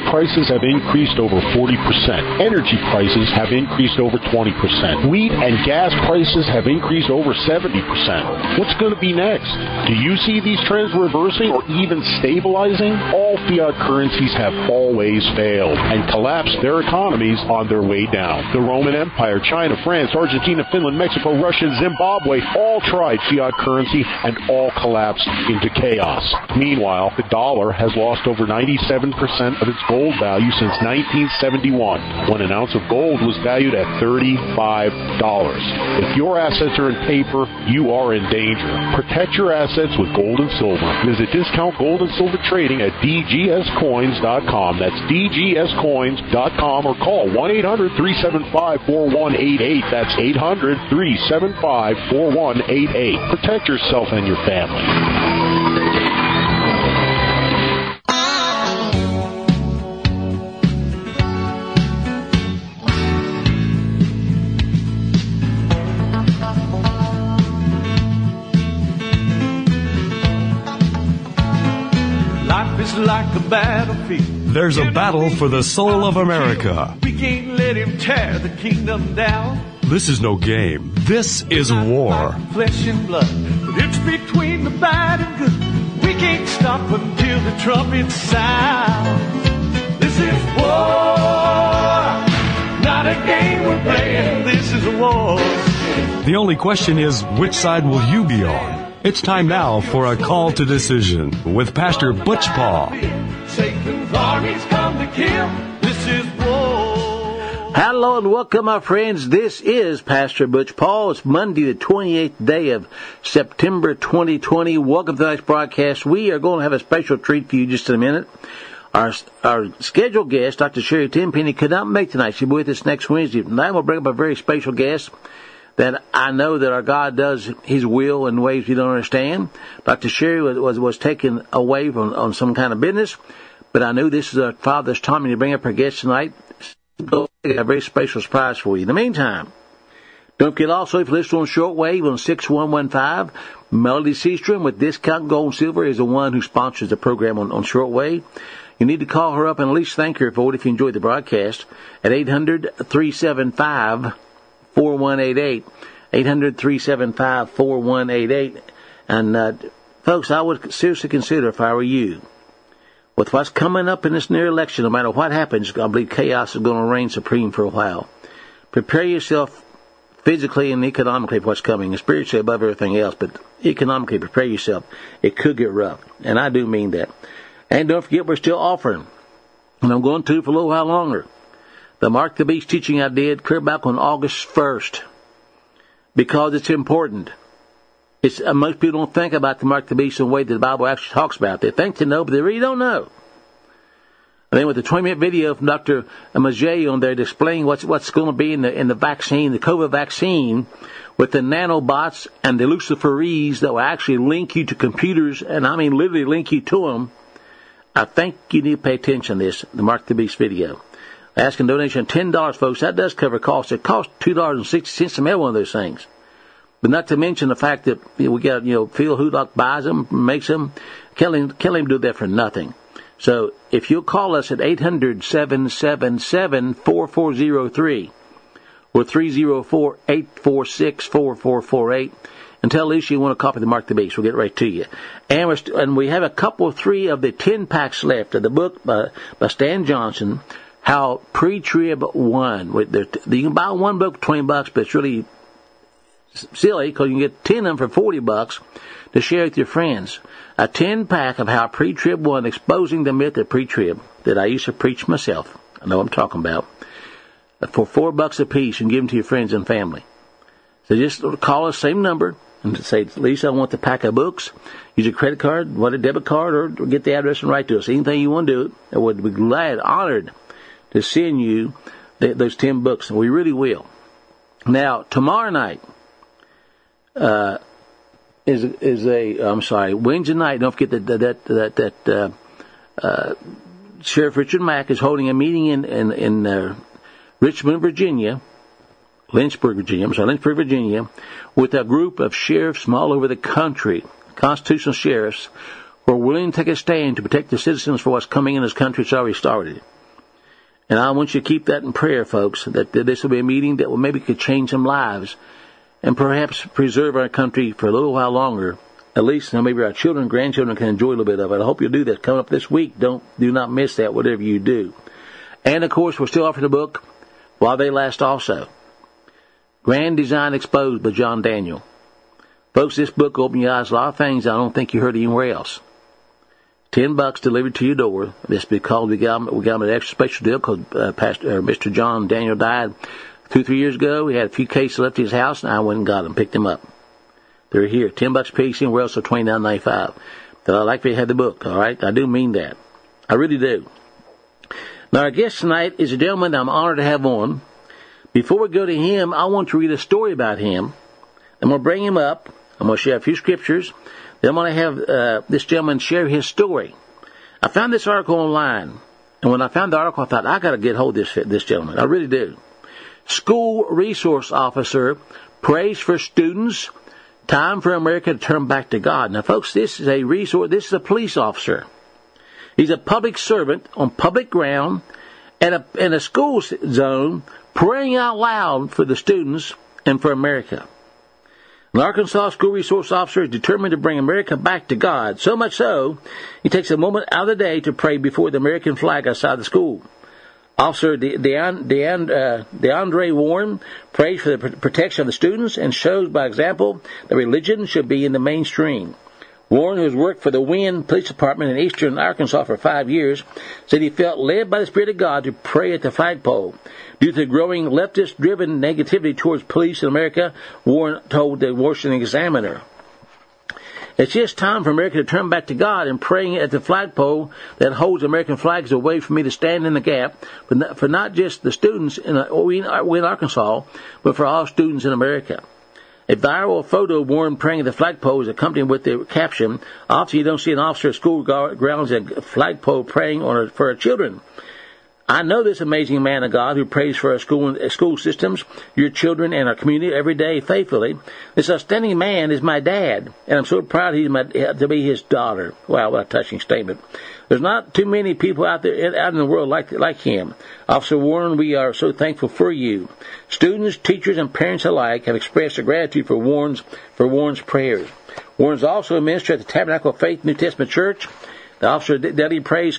prices have increased over 40%. Energy prices have increased over 20%. Wheat and gas prices have increased over 70%. What's going to be next? Do you see these trends reversing or even stabilizing? All fiat currencies have always failed and collapsed their economies on their way down. The Roman Empire, China, France, Argentina, Finland, Mexico, Russia, Zimbabwe all tried fiat currency and all collapsed into chaos. Meanwhile, the dollar has lost over 97% of its gold value since 1971, when an ounce of gold was valued at $35. If your assets are in paper, you are in danger. Protect your assets with gold and silver. Visit Discount Gold and Silver Trading at dgscoins.com. That's dgscoins.com, or call 1-800-375-4188. That's 800-375-4188. Protect yourself and your family. Like a battlefield. There's a battle for the soul of America. We can't let him tear the kingdom down. This is no game. This is war. Flesh and blood, but it's between the bad and good. We can't stop until the trumpet sound. This is war, not a game we're playing. This is a war. The only question is, which side will you be on? It's time now for a call to decision with Pastor Butch Paul. Satan's armies come to kill. This is war. Hello and welcome, my friends. This is Pastor Butch Paul. It's Monday, the 28th day of September 2020. Welcome to tonight's broadcast. We are going to have a special treat for you just in a minute. Our scheduled guest, Dr. Sherry Tenpenny, could not make tonight. She'll be with us next Wednesday. Tonight we'll bring up a very special guest that I know that our God does His will in ways we don't understand. Dr. Sherry was taken away on some kind of business, but I knew this is our Father's timing to bring up her guest tonight. So I got a very special surprise for you. In the meantime, don't forget also, if you listen on shortwave on 6115, Melody Seastrom with Discount Gold and Silver is the one who sponsors the program on shortwave. You need to call her up and at least thank her for it if you enjoyed the broadcast at 800-375-4188, 800-375-4188. And, folks, I would seriously consider, if I were you, with what's coming up in this near election, no matter what happens, I believe chaos is going to reign supreme for a while. Prepare yourself physically and economically for what's coming, and spiritually above everything else, but economically prepare yourself. It could get rough, and I do mean that. And don't forget, we're still offering, and I'm going to for a little while longer, the Mark the Beast teaching I did clear back on August 1st, because it's important. Most people don't think about the Mark the Beast in the way that the Bible actually talks about it. They think they know, but they really don't know. And then with the 20-minute video from Dr. Majay on there displaying what's going to be in the vaccine, the COVID vaccine, with the nanobots and the Luciferese that will actually link you to computers, and I mean literally link you to them, I think you need to pay attention to this, the Mark the Beast video. Asking donation of $10, folks. That does cover costs. It costs $2.60 to mail one of those things. But not to mention the fact that we got, Phil Hudock buys them, makes them. Can't him do that for nothing. So if you'll call us at 800-777-4403 or 304-846-4448 and tell Alicia you want a copy of the Mark the Beast. We'll get right to you. And we have a couple, 3 of the 10 packs left of the book by Stan Johnson, How Pre-Trib Won. You can buy one book for $20, but it's really silly because you can get 10 of them for $40 to share with your friends. A 10-pack of How Pre-Trib Won, exposing the myth of pre-trib that I used to preach myself. I know what I'm talking about. For $4 a piece, and give them to your friends and family. So just call us, same number, and say, Lisa, I want the pack of books. Use a credit card, want a debit card, or get the address and write to us. Anything you want to do, I would be glad, honored to send you those 10 books. We really will. Now, tomorrow night, Wednesday night, don't forget that Sheriff Richard Mack is holding a meeting in Richmond, Virginia, Lynchburg, Virginia, with a group of sheriffs from all over the country, constitutional sheriffs, who are willing to take a stand to protect the citizens for what's coming in this country. It's already started. And I want you to keep that in prayer, folks, that this will be a meeting that will maybe could change some lives and perhaps preserve our country for a little while longer. At least maybe our children and grandchildren can enjoy a little bit of it. I hope you'll do that. Coming up this week, do not miss that, whatever you do. And, of course, we're still offering the book, While They Last also. Grand Design Exposed by John Daniel. Folks, this book will open your eyes to a lot of things I don't think you heard anywhere else. $10 delivered to your door. This because we got him an extra special deal because Mr. John Daniel died 2-3 years ago. He had a few cases left at his house, and I went and got them, picked them up. They're here, $10 a piece, and we're also $29.95. But I'd like for you to have the book, all right? I do mean that. I really do. Now, our guest tonight is a gentleman that I'm honored to have on. Before we go to him, I want to read a story about him. I'm going to bring him up. I'm going to share a few scriptures. Then I'm going to have this gentleman share his story. I found this article online. And when I found the article, I thought, I got to get hold of this gentleman. I really do. School resource officer prays for students. Time for America to turn back to God. Now, folks, this is a police officer. He's a public servant on public ground in a school zone praying out loud for the students and for America. An Arkansas school resource officer is determined to bring America back to God. So much so, he takes a moment out of the day to pray before the American flag outside the school. Officer DeAndre Warren prays for the protection of the students and shows by example that religion should be in the mainstream. Warren, who has worked for the Wynne Police Department in eastern Arkansas for 5 years, said he felt led by the Spirit of God to pray at the flagpole. Due to the growing leftist-driven negativity towards police in America, Warren told the Washington Examiner, "It's just time for America to turn back to God and praying at the flagpole that holds American flags away for me to stand in the gap for not just the students in Arkansas, but for all students in America." A viral photo of Warren praying at the flagpole is accompanied with the caption, "Often you don't see an officer at school grounds at a flagpole praying for our children." I know this amazing man of God who prays for our school systems, your children, and our community every day faithfully. This outstanding man is my dad, and I'm so proud to be his daughter. Wow, what a touching statement. There's not too many people out in the world like him. Officer Warren, we are so thankful for you. Students, teachers, and parents alike have expressed their gratitude for Warren's prayers. Warren's also a minister at the Tabernacle of Faith New Testament Church. The officer's daily prayers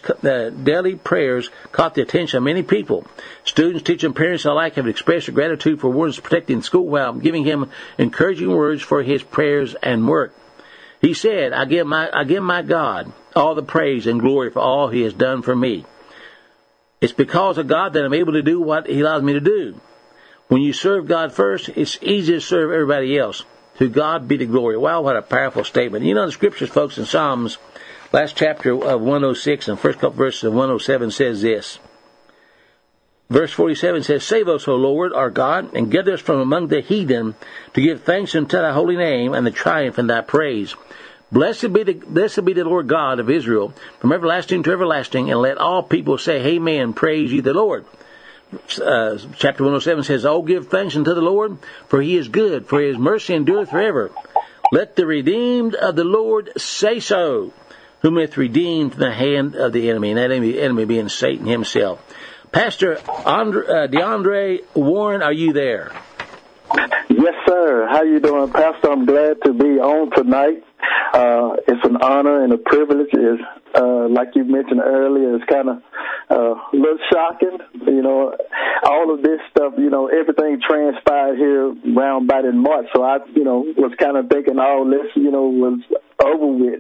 caught the attention of many people. Students, teachers, and parents alike have expressed their gratitude for Warren's protecting school while giving him encouraging words for his prayers and work. He said, I give my God all the praise and glory for all he has done for me. It's because of God that I'm able to do what he allows me to do. When you serve God first, it's easy to serve everybody else. To God be the glory." Wow, what a powerful statement. You know, the scriptures, folks, in Psalms, last chapter of 106 and first couple verses of 107 says this. Verse 47 says, "Save us, O Lord, our God, and gather us from among the heathen to give thanks unto thy holy name and the triumph in thy praise. Blessed be the Lord God of Israel from everlasting to everlasting, and let all people say, Amen, praise ye the Lord." Chapter 107 says, "Oh, give thanks unto the Lord, for he is good, for his mercy endureth forever. Let the redeemed of the Lord say so, whom hath redeemed from the hand of the enemy," and that enemy being Satan himself. Pastor DeAndre Warren, are you there? Yes, sir. How you doing, Pastor? I'm glad to be on tonight. It's an honor and a privilege. It's, like you mentioned earlier, it's kind of a little shocking. You know, all of this stuff, you know, everything transpired here round about in March. So I, you know, was kind of thinking all this, you know, was over with.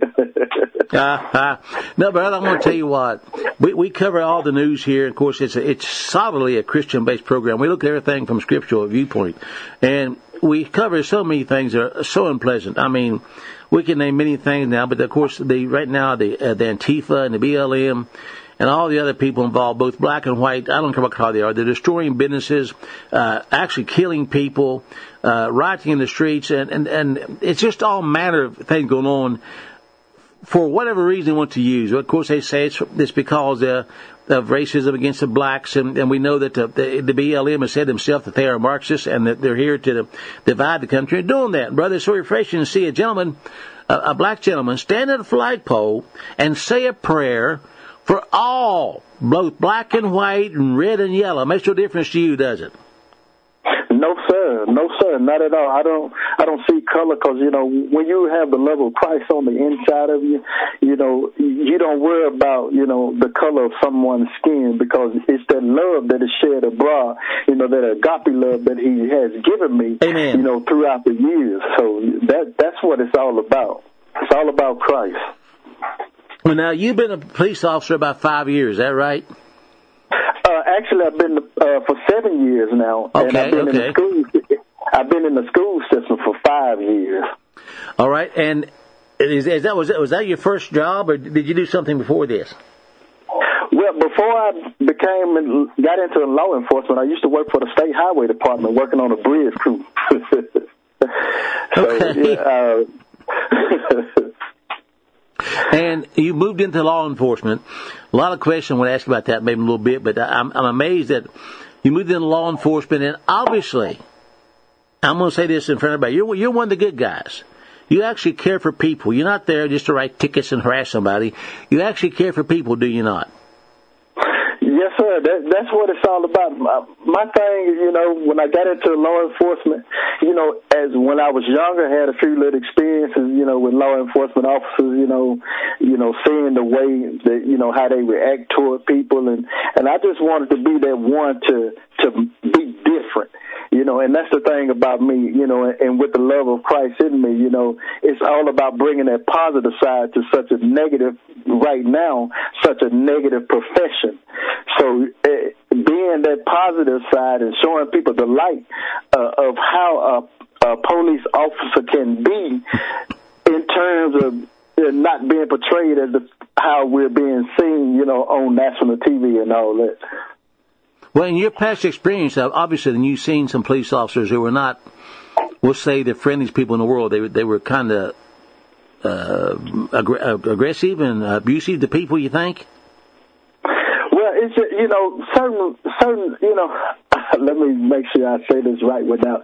No, brother, I'm going to tell you what. We cover all the news here. Of course, it's solidly a Christian-based program. We look at everything from a scriptural viewpoint. And we cover so many things that are so unpleasant. I mean, we can name many things now, but of course, right now, the Antifa and the BLM and all the other people involved, both black and white, I don't care what color they are, they're destroying businesses, actually killing people, rioting in the streets, and it's just all manner of things going on for whatever reason they want to use. Of course, they say it's because of racism against the blacks, and we know that the BLM has said themselves that they are Marxists and that they're here to divide the country and doing that. Brother, it's so refreshing to see a black gentleman, stand at a flagpole and say a prayer for all, both black and white and red and yellow. It makes no difference to you, does it? No, sir. No, sir. Not at all. I don't see color because, when you have the love of Christ on the inside of you, you don't worry about, the color of someone's skin because it's that love that is shed abroad, that agape love that he has given me, Amen. Throughout the years. So that's what it's all about. It's all about Christ. Well, now, you've been a police officer about 5 years, is that right? Actually, I've been for 7 years now, and I've been in the school system for 5 years. All right, and was that your first job, or did you do something before this? Well, before I got into law enforcement, I used to work for the state highway department, working on a bridge crew. Okay. And you moved into law enforcement. A lot of questions I want to ask about that maybe a little bit, but I'm amazed that you moved into law enforcement, and obviously, I'm going to say this in front of everybody, you're one of the good guys. You actually care for people. You're not there just to write tickets and harass somebody. You actually care for people, do you not? Yes, sir. That's what it's all about. My thing is, when I got into law enforcement, as when I was younger, I had a few little experiences, with law enforcement officers, seeing the way that, how they react toward people. And I just wanted to be that one to be different. And that's the thing about me, and with the love of Christ in me, it's all about bringing that positive side to such a negative, right now, such a negative profession. So being that positive side and showing people the light of how a police officer can be in terms of not being portrayed as how we're being seen, on national TV and all that. Well, in your past experience, obviously, you've seen some police officers who were not, we'll say, the friendliest people in the world. They were kind of aggressive and abusive to people, you think? Well, it's certain. Let me make sure I say this right without,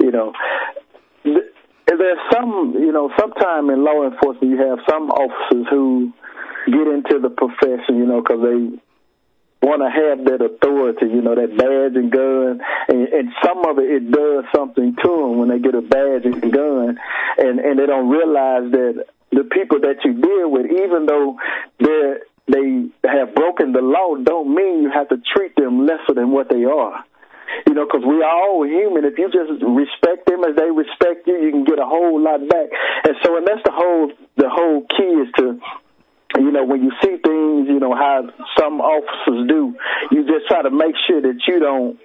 there's some, sometime in law enforcement you have some officers who get into the profession, because they want to have that authority, that badge and gun, and some of it does something to them when they get a badge and gun, and they don't realize that the people that you deal with, even though they have broken the law, don't mean you have to treat them lesser than what they are. Because we are all human. If you just respect them as they respect you, you can get a whole lot back. And that's the whole key is to, when you see things, how some officers do, you just try to make sure that you don't,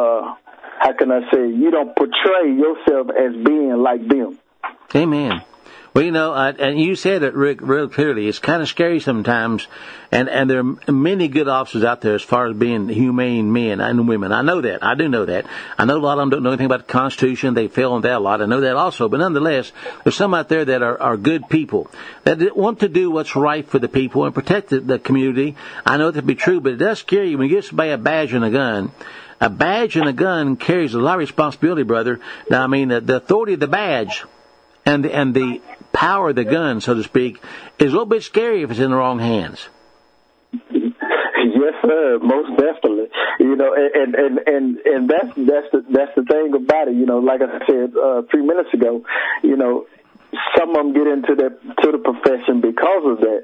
you don't portray yourself as being like them. Amen. Well, and you said it real clearly. It's kind of scary sometimes, and there are many good officers out there as far as being humane men and women. I know that. I do know that. I know a lot of them don't know anything about the Constitution. They fail on that a lot. I know that also. But nonetheless, there's some out there that are good people that want to do what's right for the people and protect the community. I know that to be true, but it does scare you when you give somebody a badge and a gun. A badge and a gun carries a lot of responsibility, brother. Now, the authority of the badge and the power of the gun, so to speak, is a little bit scary if it's in the wrong hands. Yes, sir, most definitely. And that's the thing about it. Like I said 3 minutes ago, some of them get into the profession because of that,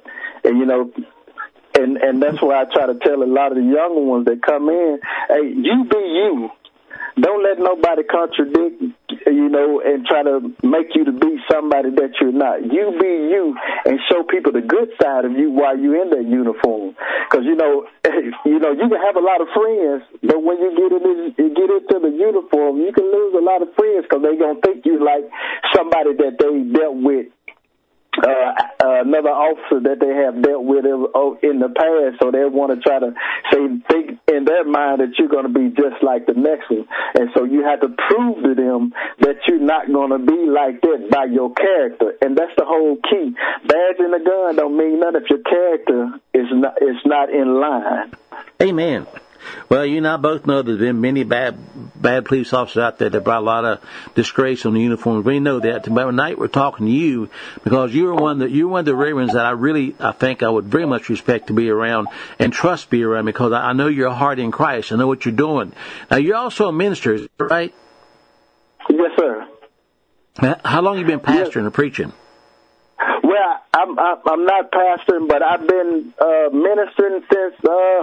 and that's why I try to tell a lot of the younger ones that come in, hey, you be you. Don't let nobody contradict, and try to make you to be somebody that you're not. You be you and show people the good side of you while you're in that uniform. Because, you can have a lot of friends, but when you get into the uniform, you can lose a lot of friends because they're going to think you like somebody that they dealt with. Another officer that they have dealt with in the past, so they want to try to think in their mind that you're going to be just like the next one, and so you have to prove to them that you're not going to be like that by your character, and that's the whole key. Badge and a gun don't mean nothing if your character is not in line. Amen. Well, you and I both know there's been many bad police officers out there that brought a lot of disgrace on the uniforms. We know that. But tonight we're talking to you because you're one of the reverends that I think I would very much respect to be around and trust be around because I know your heart in Christ. I know what you're doing. Now, you're also a minister, is that right? Yes, sir. How long have you been pastoring or preaching? Well, I'm not pastoring, but I've been ministering since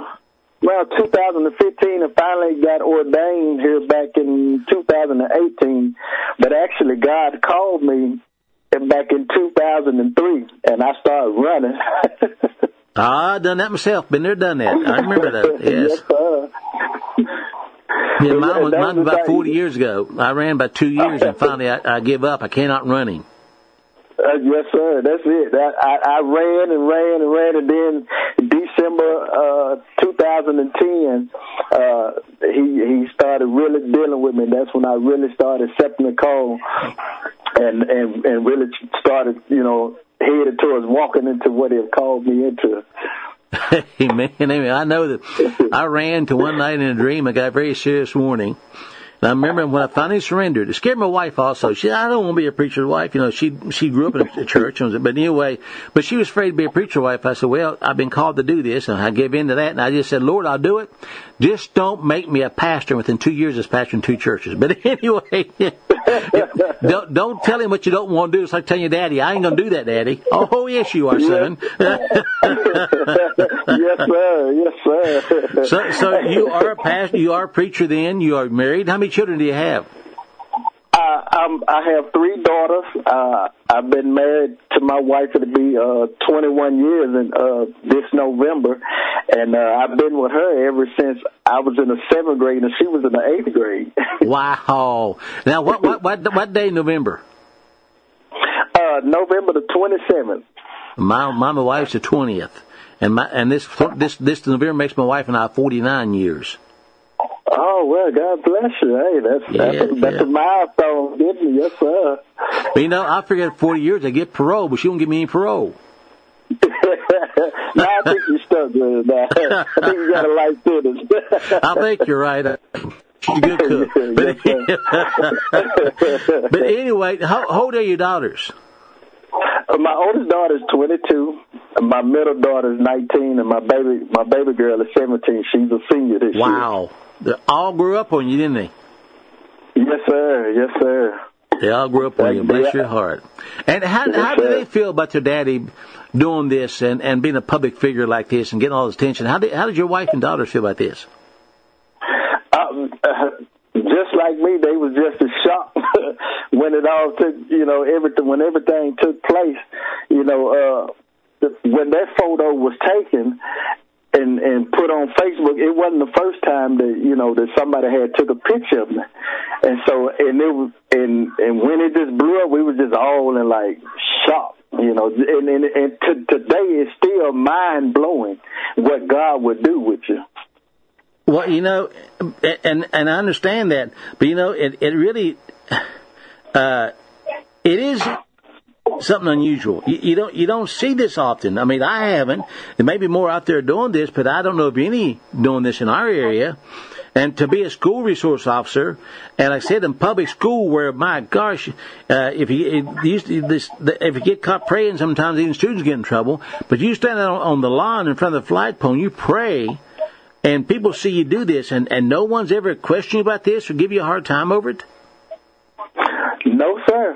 2015, and finally got ordained here back in 2018. But actually, God called me back in 2003, and I started running. I've done that myself. Been there, done that. I remember that. Yes. Yes, sir. Yeah, mine was about 40 years ago. I ran about 2 years, and finally I give up. I cannot running. Yes, sir. That's it. I ran, and then December 2010, he started really dealing with me. That's when I really started accepting the call, and really started, headed towards walking into what he had called me into. Amen. I know that I ran to one night in a dream. I got a very serious warning. And I remember when I finally surrendered, it scared my wife also. She said, I don't want to be a preacher's wife. She grew up in a church. But anyway, but she was afraid to be a preacher's wife. I said, well, I've been called to do this. And I gave in to that. And I just said, Lord, I'll do it. Just don't make me a pastor. Within 2 years, I was pastoring 2 churches. But anyway, don't tell him what you don't want to do. It's like telling your daddy, I ain't going to do that, Daddy. Oh, yes, you are, son. Yes, sir. So you are a pastor. You are a preacher then. You are married. How many children do you have? I have 3 daughters. I've been married to my wife. It'll be 21 years in this November, and I've been with her ever since I was in the 7th grade and she was in the 8th grade. Wow! Now, what day in November? November the 27th. My wife's the 20th, and this November makes my wife and I 49 years. Oh, well, God bless you. Hey, that's a milestone, isn't it? Yes, sir. But, I figured 40 years I get parole, but she won't give me any parole. No, I think you're stuck with it. I think you got a life sentence. I think you're right. She's a good cook. But anyway, how old are your daughters? My oldest daughter is 22. My middle daughter is 19, and my baby girl is 17. She's a senior this year. Wow. They all grew up on you, didn't they? Yes, sir. Yes, sir. They all grew up on you. Bless your heart. And how do they feel about their daddy doing this and being a public figure like this and getting all this attention? How did your wife and daughters feel about this? Just like me, they was just as shocked when it all took, when everything took place. When that photo was taken and put on Facebook, it wasn't the first time that somebody had took a picture of me, and so and when it just blew up, we were just all in like shock, and today it's still mind blowing what God would do with you. Well, and I understand that, but it really it is something unusual. You don't see this often. I mean, I haven't. There may be more out there doing this, but I don't know of any doing this in our area. And to be a school resource officer, and like I said, in public school, where my gosh, if you get caught praying, sometimes even students get in trouble. But you stand on the lawn in front of the flagpole, and you pray, and people see you do this, and no one's ever questioned you about this or give you a hard time over it. No, sir.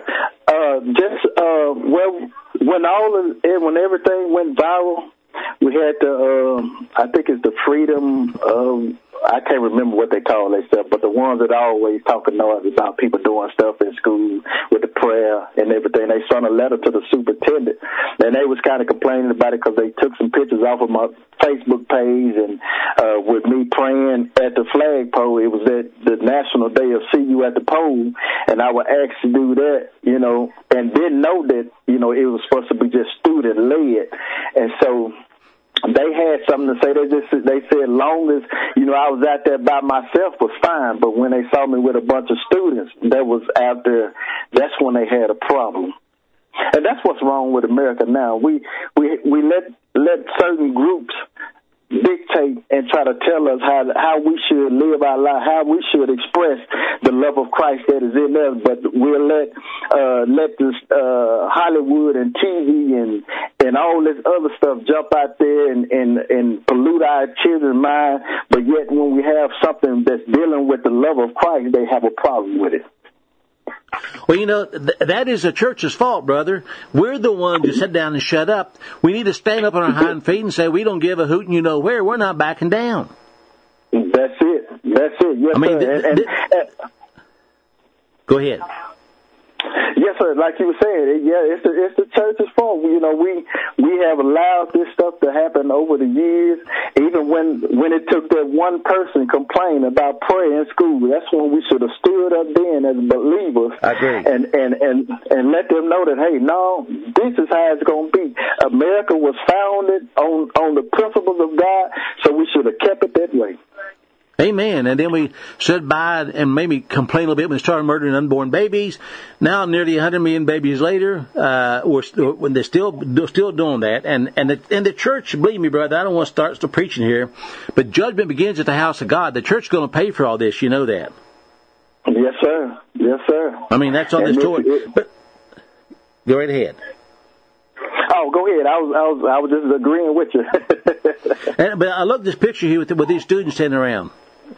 When everything went viral, we had I think it's the Freedom I can't remember what they call themselves, but the ones that always talking noise about people doing stuff in school with the prayer and everything. They sent a letter to the superintendent, and they was kind of complaining about it because they took some pictures off of my Facebook page, and with me praying at the flagpole. It was at the National Day of See You at the Pole, and I would ask to do that, and didn't know that, it was supposed to be just student-led, and so they had something to say. They said, long as, I was out there by myself was fine, but when they saw me with a bunch of students, that's when they had a problem. And that's what's wrong with America now. We let certain groups dictate and try to tell us how we should live our life, how we should express the love of Christ that is in us. But we'll let this Hollywood and TV and all this other stuff jump out there and pollute our children's mind. But yet, when we have something that's dealing with the love of Christ, they have a problem with it. Well, you know, that is the church's fault, brother. We're the ones who sit down and shut up. We need to stand up on our hind feet and say, we don't give a hoot and you know where. We're not backing down. That's it. That's it. Yes, I mean, sir. Go ahead. Yes, sir. Like you were saying, it's the church's fault. You know, we have allowed this stuff to happen over the years. Even when it took that one person complain about prayer in school, that's when we should have stood up then as believers. I agree. And let them know that, hey, no, this is how it's going to be. America was founded on the principles of God, so we should have kept it that way. Amen. And then we stood by and maybe complain a little bit when they started murdering unborn babies. Now, nearly 100 million babies later, when they're still doing that. And the church, believe me, brother, I don't want to start preaching here, but judgment begins at the house of God. The church is going to pay for all this. You know that. Yes, sir. Yes, sir. I mean, that's on this story. But go right ahead. Oh, go ahead. I was just agreeing with you. But I love this picture here with these students standing around.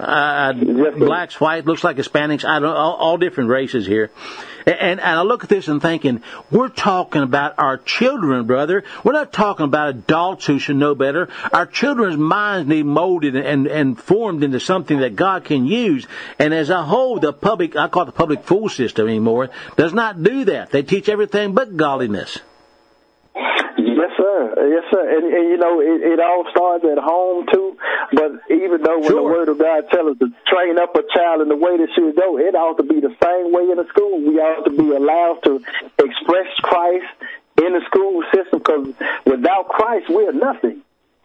Blacks, white, looks like Hispanics, I don't know, all different races here. And I look at this and thinking, we're talking about our children, brother. We're not talking about adults who should know better. Our children's minds need molded and formed into something that God can use. And as a whole, the public, I call it the public school system anymore, does not do that. They teach everything but godliness. Yes, sir. Yes, sir. And you know, it all starts at home, too. But even though when the Word of God tells us to train up a child in the way that should go, it ought to be the same way in the school. We ought to be allowed to express Christ in the school system, because without Christ, we're nothing.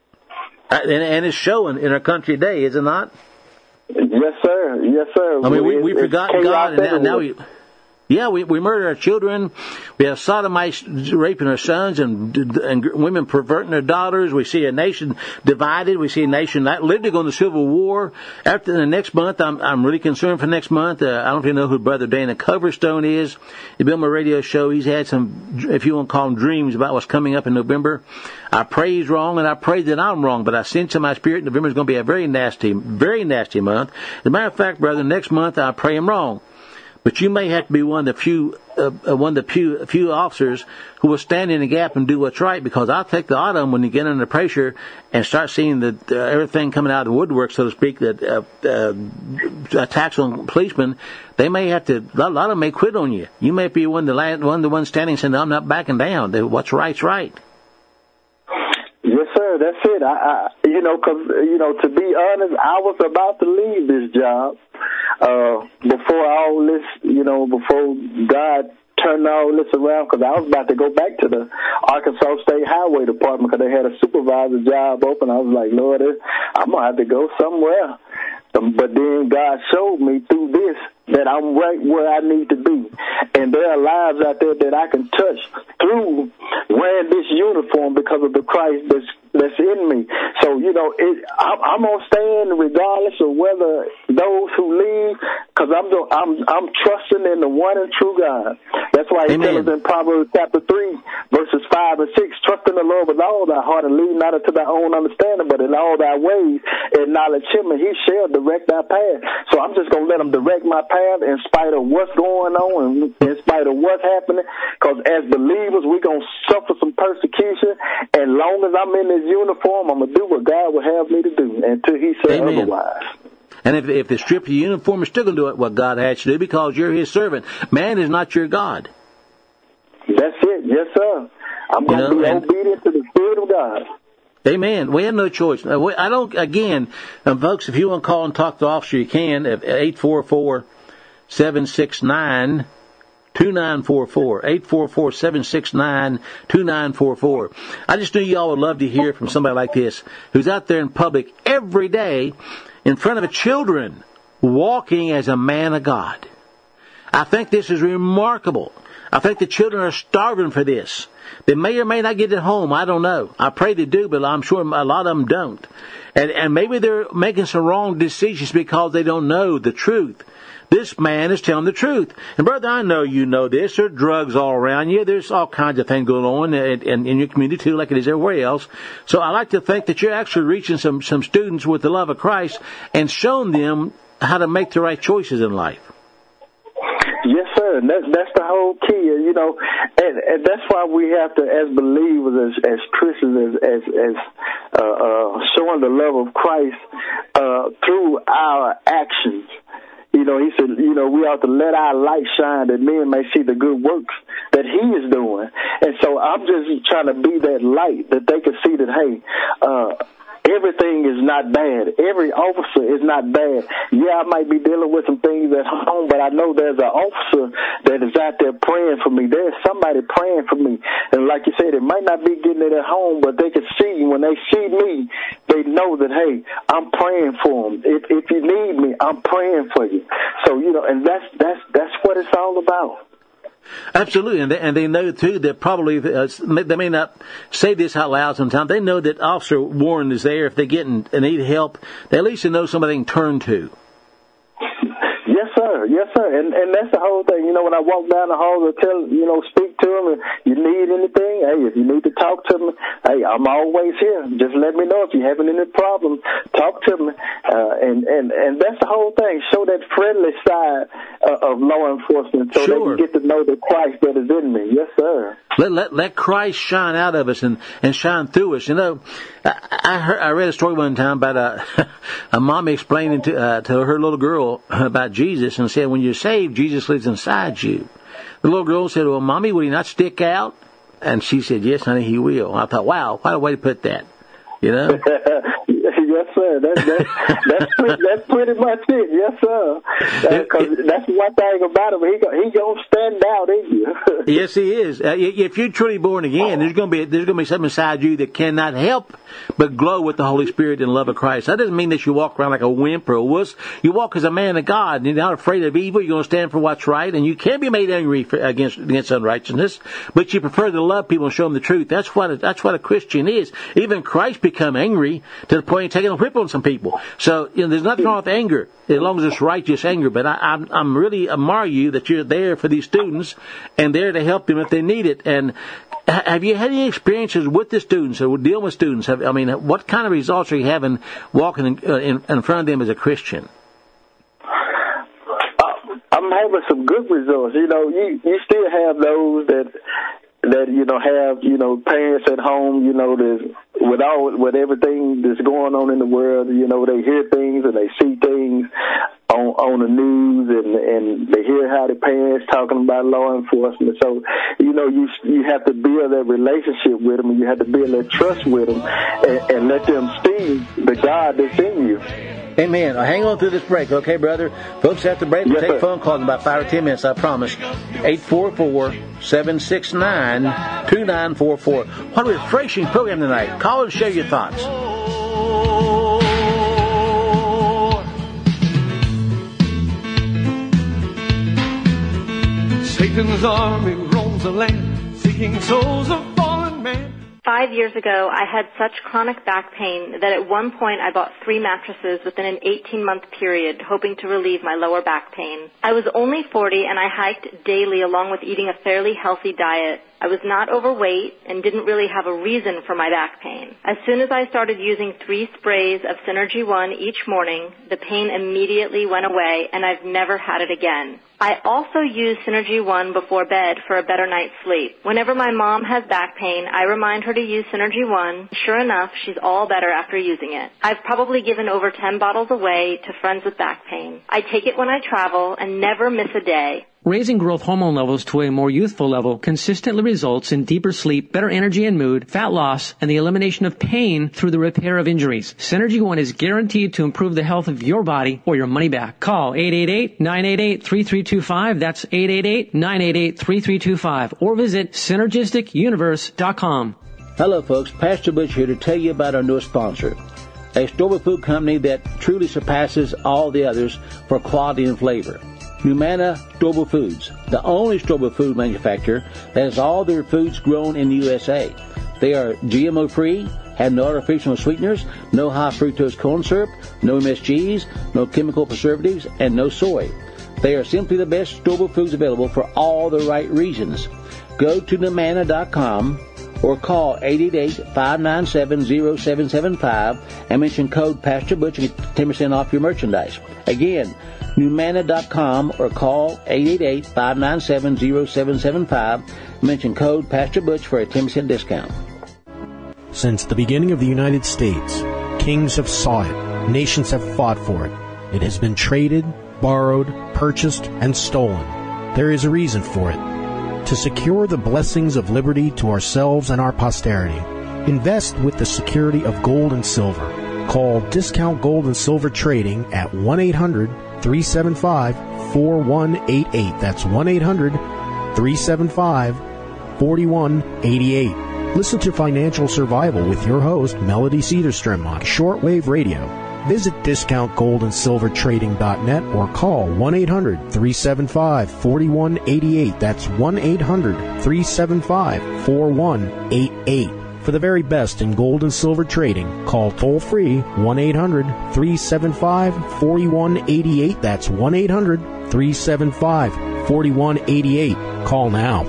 And it's showing in our country today, is it not? Yes, sir. Yes, sir. I mean, we forgot God, and now we... Yeah, we murder our children. We have sodomites raping our sons and women perverting their daughters. We see a nation divided. We see a nation that literally going to civil war. After the next month, I'm really concerned for next month. I don't know if you know who Brother Dana Coverstone is. He's been on my radio show. He's had some, if you want to call them, dreams about what's coming up in November. I pray he's wrong, and I pray that I'm wrong, but I sense in my spirit November is going to be a very nasty month. As a matter of fact, brother, next month I pray I'm wrong. But you may have to be one of the few officers who will stand in the gap and do what's right, because I'll take the auto when you get under pressure and start seeing that everything coming out of the woodwork, so to speak, that attacks on policemen. They may have to. A lot of them may quit on you. You may be one of the ones standing saying, "I'm not backing down. What's right's right." Yes, sir. That's it. Because to be honest, I was about to leave this job before all this, before God turned all this around, because I was about to go back to the Arkansas State Highway Department because they had a supervisor job open. I was like, Lord, I'm going to have to go somewhere. But then God showed me through this that I'm right where I need to be. And there are lives out there that I can touch through wearing this uniform because of the Christ that's in me. So, I'm going to stand regardless of whether those who leave, because I'm trusting in the one and true God. That's why he tells us in Proverbs chapter 3, verses 5 and 6, trust in the Lord with all thy heart and lean not unto thy own understanding, but in all thy ways acknowledge him, and he shall direct thy path. So I'm just going to let him direct my path in spite of what's going on and in spite of what's happening, because as believers, we're going to suffer some persecution, and long as I'm in this uniform, I'm going to do what God will have me to do until he says otherwise. And if they strip your uniform, you're still going to do what God has you to do, because you're his servant. Man is not your God. That's it. Yes, sir. I'm going to be obedient to the Spirit of God. Amen. We have no choice. I don't, again, folks, if you want to call and talk to the officer, you can at 844-769-2944. 844-769-2944. I just knew y'all would love to hear from somebody like this, who's out there in public every day in front of children, walking as a man of God. I think this is remarkable. I think the children are starving for this. They may or may not get it home. I don't know. I pray they do, but I'm sure a lot of them don't. And maybe they're making some wrong decisions because they don't know the truth. This man is telling the truth. And brother, I know you know this. There are drugs all around you. There's all kinds of things going on in your community too, like it is everywhere else. So I like to think that you're actually reaching some students with the love of Christ and showing them how to make the right choices in life. Yes, sir. And that's the whole key, you know, and that's why we have to, as believers, as Christians, as showing the love of Christ through our actions. You know, he said, you know, we ought to let our light shine that men may see the good works that he is doing. And so I'm just trying to be that light that they can see that, hey, everything is not bad. Every officer is not bad. Yeah, I might be dealing with some things at home, but I know there's an officer that is out there praying for me. There's somebody praying for me. And like you said, it might not be getting it at home, but they can see, when they see me, they know that, hey, I'm praying for them. If you need me, I'm praying for you. So, you know, and that's what it's all about. Absolutely, and they know too that probably they may not say this out loud sometimes. They know that Officer Warren is there. If they get and need help, they at least know somebody they can turn to. Yes, sir. Yes, sir. And that's the whole thing. You know, when I walk down the hall to speak to them, and you need anything, hey, if you need to talk to me, hey, I'm always here. Just let me know if you're having any problems. Talk to me. And that's the whole thing. Show that friendly side of law enforcement so Sure. they can get to know the Christ that is in me. Yes, sir. Let Christ shine out of us and shine through us. You know, I read a story one time about a mom explaining to her little girl about Jesus and said, when you're saved, Jesus lives inside you. The little girl said, well, Mommy, will he not stick out? And she said, yes, honey, he will. I thought, wow, what a way to put that. You know? Yes, sir. That's pretty much it. Yes, sir. Because that's one thing about him. He gonna stand out, ain't you? Yes, he is. If you're truly born again, there's gonna be something inside you that cannot help but glow with the Holy Spirit and love of Christ. That doesn't mean that you walk around like a wimp or a wuss. You walk as a man of God, and you're not afraid of evil. You're gonna stand for what's right, and you can be made angry against unrighteousness, but you prefer to love people and show them the truth. That's what a Christian is. Even Christ become angry to the point of taking a whip on some people. So, you know, there's nothing wrong with anger, as long as it's righteous anger. But I'm really admire you that you're there for these students and there to help them if they need it. And have you had any experiences with the students or dealing with students? What kind of results are you having walking in front of them as a Christian? I'm having some good results. You know, you still have those that you know have parents at home, with everything that's going on in the world, they hear things and they see things on the news and they hear how the parents talking about law enforcement. So you have to build that relationship with them, and you have to build that trust with them and let them see the God that's in you. Amen. Hang on through this break, okay, brother? Folks, after the break, we'll take phone calls in about 5 or 10 minutes, I promise. 844-769-2944. What a refreshing program tonight. Call and share your thoughts. Satan's army roams the land, seeking souls of fallen men. 5 years ago, I had such chronic back pain that at one point I bought 3 mattresses within an 18-month period, hoping to relieve my lower back pain. I was only 40 and I hiked daily along with eating a fairly healthy diet. I was not overweight and didn't really have a reason for my back pain. As soon as I started using 3 sprays of Synergy One each morning, the pain immediately went away and I've never had it again. I also use Synergy One before bed for a better night's sleep. Whenever my mom has back pain, I remind her to use Synergy One. Sure enough, she's all better after using it. I've probably given over 10 bottles away to friends with back pain. I take it when I travel and never miss a day. Raising growth hormone levels to a more youthful level consistently results in deeper sleep, better energy and mood, fat loss, and the elimination of pain through the repair of injuries. Synergy One is guaranteed to improve the health of your body or your money back. Call 888-988-3325. That's 888-988-3325. Or visit SynergisticUniverse.com. Hello, folks. Pastor Butch here to tell you about our newest sponsor, a store food company that truly surpasses all the others for quality and flavor. Numana Strawberry Foods, the only strawberry food manufacturer that has all their foods grown in the USA. They are GMO-free, have no artificial sweeteners, no high fructose corn syrup, no MSGs, no chemical preservatives, and no soy. They are simply the best strawberry foods available for all the right reasons. Go to Numana.com or call 888-597-0775 and mention code Pastor Butch and get 10% off your merchandise. Again, Numana.com or call 888-597-0775 and mention code Pastor Butch for a 10% discount. Since the beginning of the United States, kings have sought it, nations have fought for it. It has been traded, borrowed, purchased, and stolen. There is a reason for it. To secure the blessings of liberty to ourselves and our posterity, invest with the security of gold and silver. Call Discount Gold and Silver Trading at 1-800-375-4188. That's 1-800-375-4188. Listen to Financial Survival with your host, Melody Cedarstrom, on shortwave radio. Visit discountgoldandsilvertrading.net or call 1-800-375-4188. That's 1-800-375-4188. For the very best in gold and silver trading, call toll-free 1-800-375-4188. That's 1-800-375-4188. Call now.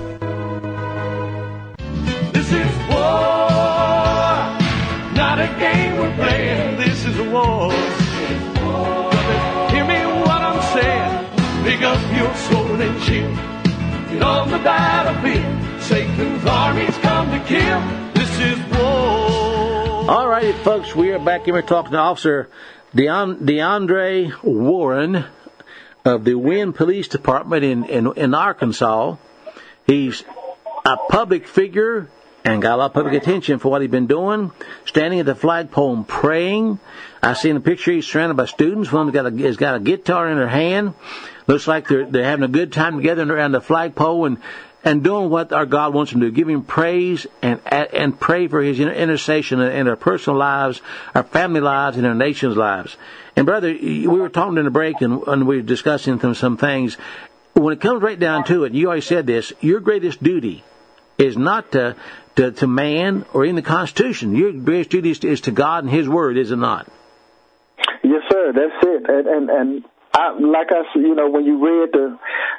This is war, not a game we're playing. This is a war. Brother, hear me what I'm saying. Pick up your sword and shield. Get on the battlefield. Satan's armies come to kill. This is war. All righty, folks, we are back and we're talking to Officer DeAndre Warren of the Wynne Police Department in Arkansas. He's a public figure and got a lot of public attention for what he's been doing, standing at the flagpole and praying. I seen a picture. He's surrounded by students. One has got a guitar in their hand. Looks like they're having a good time together around the flagpole and doing what our God wants them to do. Give Him praise and pray for His intercession in our personal lives, our family lives, and our nation's lives. And brother, we were talking in the break and we were discussing some things. When it comes right down to it, you always said this, your greatest duty is not to man or in the Constitution. Your greatest duty is to God and His Word, is it not? Yes, sir. That's it. And I, like I said, when you read the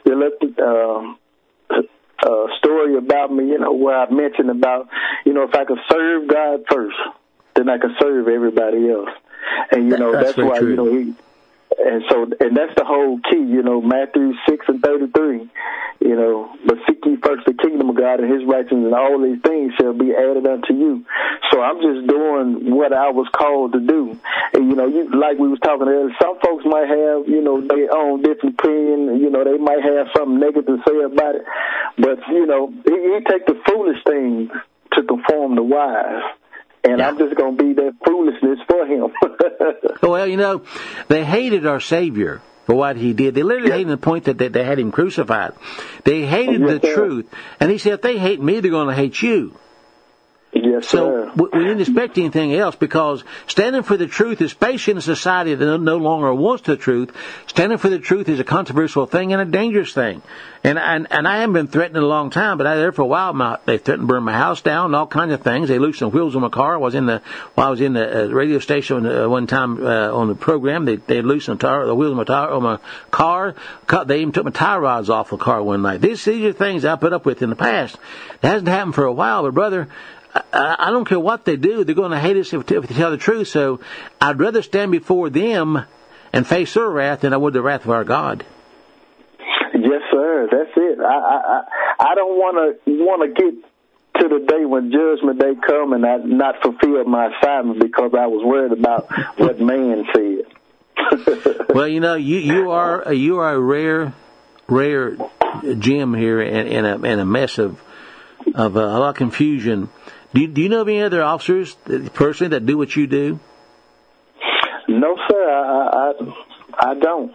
story about me, where I mentioned about, if I could serve God first, then I could serve everybody else. And that's why true. And that's the whole key, Matthew 6:33, but seek ye first the kingdom of God and His righteousness, and all these things shall be added unto you. So I'm just doing what I was called to do. And, like we was talking earlier, some folks might have, their own different opinion, they might have something negative to say about it. But, he take the foolish things to conform the wise. And yeah. I'm just going to be that foolishness for Him. Well, they hated our Savior for what He did. They literally hated the point that they had Him crucified. They hated the truth. And He said, if they hate me, they're going to hate you. Yes, so we didn't expect anything else, because standing for the truth, especially in a society that no longer wants the truth, standing for the truth is a controversial thing and a dangerous thing. And I haven't been threatened in a long time, but I there for a while. They threatened to burn my house down and all kinds of things. They loosened wheels on my car. I was in the radio station one time on the program. They loosened the wheels on my car. They even took my tie rods off the car one night. These are things I put up with in the past. It hasn't happened for a while, but brother, I don't care what they do. They're going to hate us if they tell the truth. So I'd rather stand before them and face their wrath than I would the wrath of our God. Yes, sir. That's it. I don't want to get to the day when Judgment Day come and I not fulfill my assignment because I was worried about what man said. Well, you are a rare gem here and a mess of a lot of confusion. Do you know of any other officers personally that do what you do? No, sir. I don't.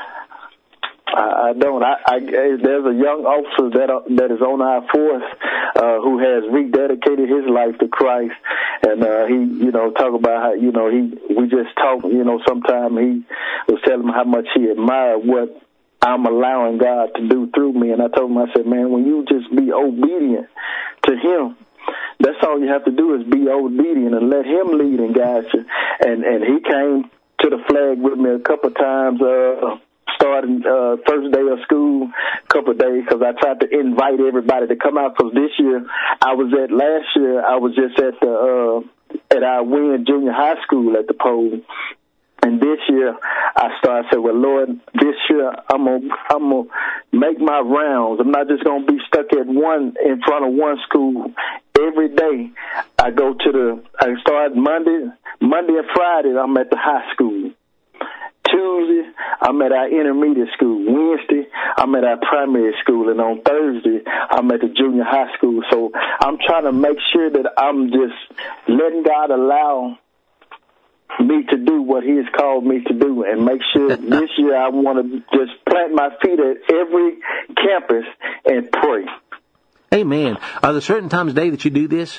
I don't. There's a young officer that is on our force who has rededicated his life to Christ, and he, talk about how, we just talk. Sometime he was telling me how much he admired what I'm allowing God to do through me. And I told him, I said, man, when you just be obedient to him, that's all you have to do is be obedient and let him lead and guide you. And he came to the flag with me a couple of times, starting first day of school, couple of days, because I tried to invite everybody to come out. Because last year I was just at our Wynn Junior High School at the pole. And this year, I said, well, Lord, this year I'm gonna make my rounds. I'm not just gonna be stuck in front of one school. Every day, I start Monday and Friday, I'm at the high school. Tuesday, I'm at our intermediate school. Wednesday, I'm at our primary school. And on Thursday, I'm at the junior high school. So I'm trying to make sure that I'm just letting God allow me to do what he has called me to do, and make sure this year I want to just plant my feet at every campus and pray. Amen. Are there certain times of day that you do this?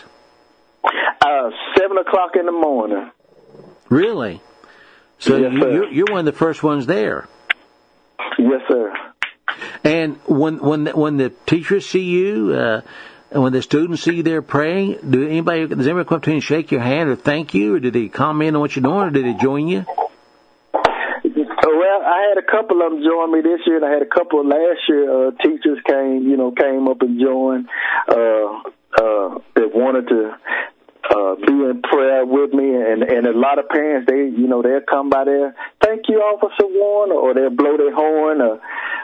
7 o'clock in the morning. Really? So yes, you're one of the first ones there. Yes, sir. And when the teachers see you, and when the students see you there praying, does anybody come up to you and shake your hand or thank you, or did they comment on what you're doing, or did they join you? Well, I had a couple of them join me this year, and I had a couple of last year teachers came up and joined that wanted to be in prayer with me, and a lot of parents, they'll come by there, thank you, Officer Warren, or they'll blow their horn,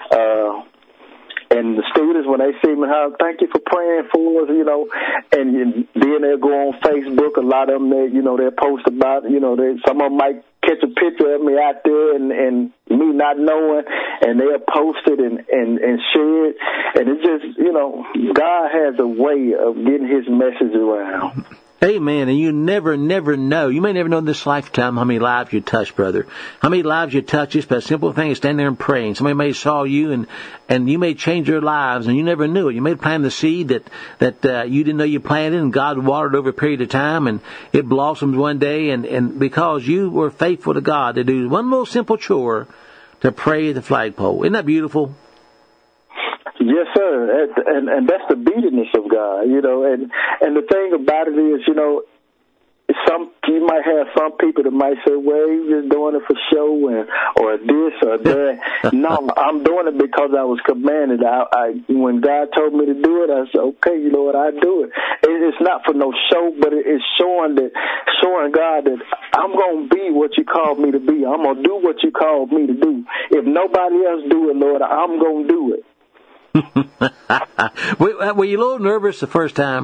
and the students, when they see me, thank you for praying for us, and then they'll go on Facebook. A lot of them, they'll post about, some of them might catch a picture of me out there and me not knowing, and they'll post it and share it. And it's just, God has a way of getting his message around. Amen. And you never know. You may never know in this lifetime how many lives you touch, brother. How many lives you touch just by a simple thing is standing there and praying. Somebody may saw you and you may change their lives, and you never knew it. You may plant the seed that you didn't know you planted, and God watered over a period of time, and it blossoms one day, and because you were faithful to God to do one little simple chore, to pray at the flagpole. Isn't that beautiful? Yes, sir, and that's the beatiness of God, and the thing about it is, you might have some people that might say, well, he's just doing it for show or this or that. No, I'm doing it because I was commanded. When God told me to do it, I said, okay, Lord, I do it. It's not for no show, but it's showing God that I'm going to be what you called me to be. I'm going to do what you called me to do. If nobody else do it, Lord, I'm going to do it. Were you a little nervous the first time?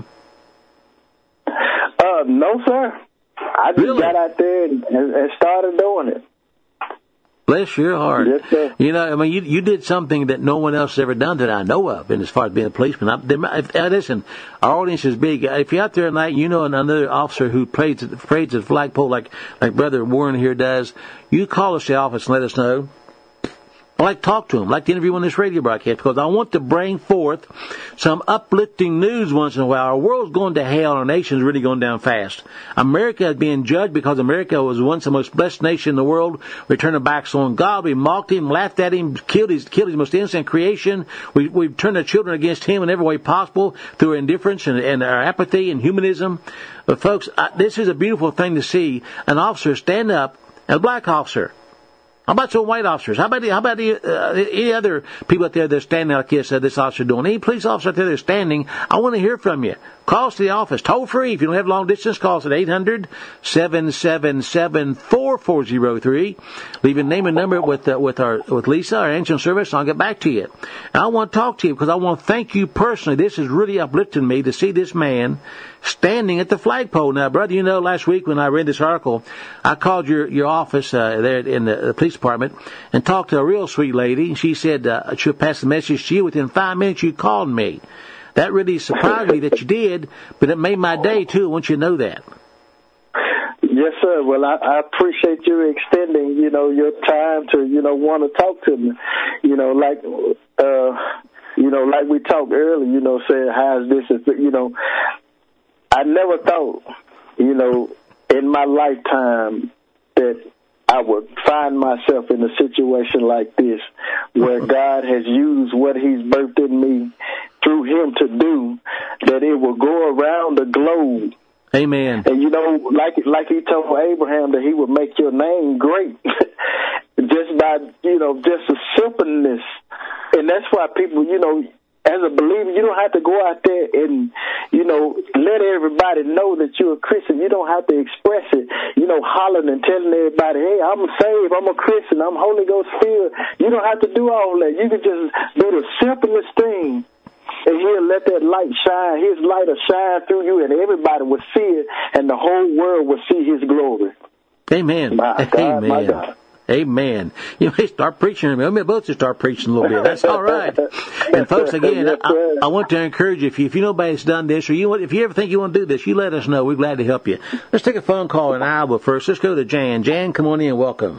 No, sir. I just got out there and started doing it. Bless your heart. Yes, sir. You did something that no one else has ever done that I know of, and as far as being a policeman. Listen, our audience is big. If you're out there at night, another officer who prays at the flagpole like Brother Warren here does, you call us to the office and let us know. I like to talk to him. I like to interview on this radio broadcast because I want to bring forth some uplifting news once in a while. Our world's going to hell and our nation's really going down fast. America is being judged because America was once the most blessed nation in the world. We turned our backs on God. We mocked him, laughed at him, killed his most innocent creation. We've turned our children against him in every way possible through our indifference and our apathy and humanism. But folks, this is a beautiful thing to see an officer stand up, a black officer. How about some white officers? How about any other people out there that are standing like this officer doing? Any police officer out there that's standing, I want to hear from you. Call us to the office, toll free. If you don't have long distance, call us at 800-777-4403. Leave a name and number with Lisa, our answering service, and I'll get back to you. And I want to talk to you because I want to thank you personally. This is really uplifting me to see this man standing at the flagpole. Now, brother, last week when I read this article, I called your office there in the police department and talked to a real sweet lady. She said she'll pass the message to you. Within 5 minutes, you called me. That really surprised me that you did, but it made my day, too. I want you to know that. Yes, sir. Well, I appreciate you extending, your time to, want to talk to me. Like we talked earlier, saying how's this, I never thought, in my lifetime that I would find myself in a situation like this where God has used what he's birthed in me through him to do, that it will go around the globe. Amen. And like he told Abraham that he would make your name great just by, just the simpleness. And that's why people, as a believer, you don't have to go out there and, let everybody know that you're a Christian. You don't have to express it, hollering and telling everybody, hey, I'm saved, I'm a Christian, I'm Holy Ghost filled. You don't have to do all that. You can just do the simplest thing, and he'll let that light shine. His light will shine through you, and everybody will see it, and the whole world will see his glory. Amen. My God, Amen. my God. Amen. You may start preaching. We may both just start preaching a little bit. That's all right. And folks, again, I want to encourage you. If you know anybody's done this, or if you ever think you want to do this, you let us know. We're glad to help you. Let's take a phone call in Iowa first. Let's go to Jan. Jan, come on in. Welcome.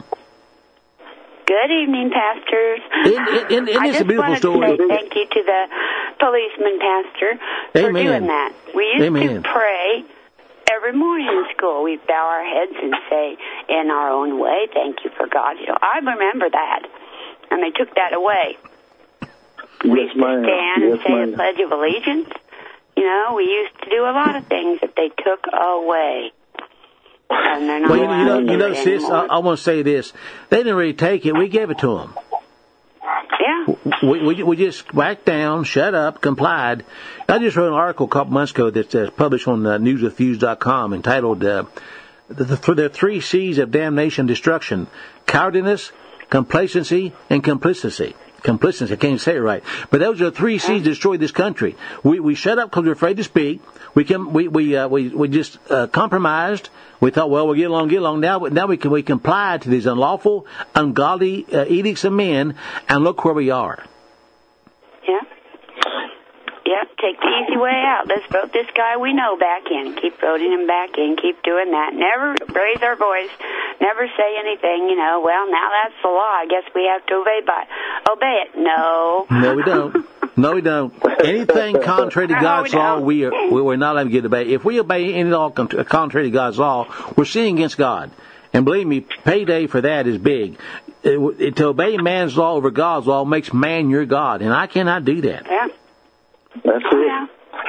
Good evening, pastors. I just wanted to say thank you to the policeman pastor for doing that. We used to pray every morning in school. We bow our heads and say, in our own way, thank you for God. I remember that, and they took that away. We used to stand and say the Pledge of Allegiance. We used to do a lot of things that they took away. And they're not sis, I want to say this. They didn't really take it. We gave it to them. Yeah. We just backed down, shut up, complied. I just wrote an article a couple months ago that's published on newswithviews.com entitled The 3 C's of Damnation and Destruction: Cowardliness, Complacency, and Complicity. Complicity, I can't say it right. But those are the 3 C's that destroyed this country. We shut up because we're afraid to speak. We just compromised. We thought, well, we'll get along. Now we comply to these unlawful, ungodly edicts of men, and look where we are. Yeah. Yeah, take the easy way out. Let's vote this guy we know back in. Keep voting him back in. Keep doing that. Never raise our voice. Never say anything, well, now that's the law. I guess we have to obey it. No. No, we don't. No, we don't. Anything contrary to God's law, we're not allowed to get obeyed. If we obey any law contrary to God's law, we're sinning against God. And believe me, payday for that is big. To obey man's law over God's law makes man your God, and I cannot do that. Yeah. That's it. Yeah.